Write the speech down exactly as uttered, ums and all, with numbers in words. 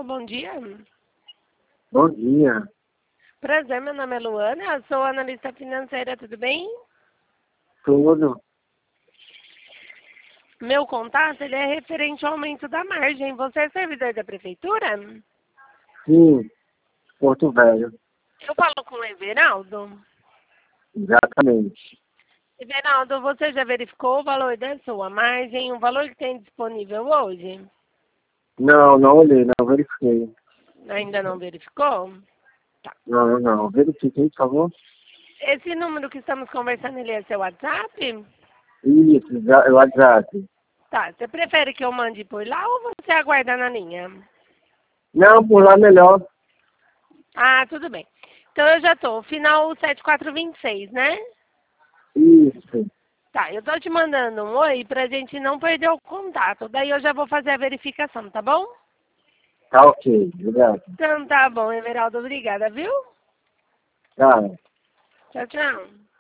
bom dia. Bom dia. Prazer, meu nome é Luana, sou analista financeira, tudo bem? Tudo. Meu contato ele é referente ao aumento da margem. Você é servidor da prefeitura? Sim, Porto Velho. Eu falo com o Everaldo. Exatamente. Everaldo, você já verificou o valor da sua margem, o valor que tem disponível hoje? Não, não olhei, não verifiquei. Ainda não verificou? Tá. Não, não. Verifiquei, por favor. Esse número que estamos conversando, ele é seu WhatsApp? Isso, já- o WhatsApp. Tá, você prefere que eu mande por lá ou você aguarda na linha? Não, por lá melhor. Ah, tudo bem. Então eu já tô, final sete quatro dois seis, né? Isso. Tá, eu tô te mandando um oi pra gente não perder o contato. Daí eu já vou fazer a verificação, tá bom? Tá ok, obrigado. Então tá bom, Everaldo, obrigada, viu? Tá. Tchau, tchau.